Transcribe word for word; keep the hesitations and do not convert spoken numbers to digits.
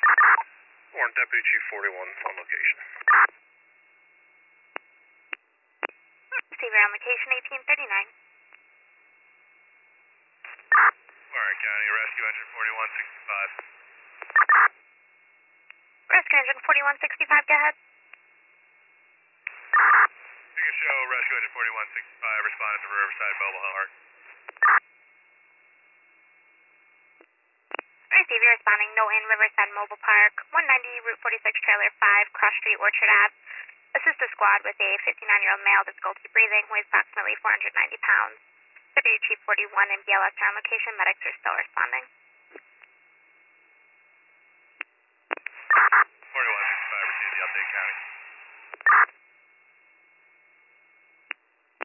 Warrant Deputy Chief forty-one on location. Receiver on location eighteen thirty-nine. Warren County, Rescue Engine forty-one sixty-five. Rescue Engine forty-one sixty-five, go ahead. You can show Rescue Engine forty-one sixty-five responded to Riverside Mobile Home Park. Receiver responding, no in Riverside Mobile Park, one ninety Route forty-six Trailer five, Cross Street, Orchard Ave. Assist a squad with a fifty-nine-year-old male, difficulty breathing, weighs approximately four hundred ninety pounds. Deputy Chief forty-one and B L S are on location. Medics are still responding.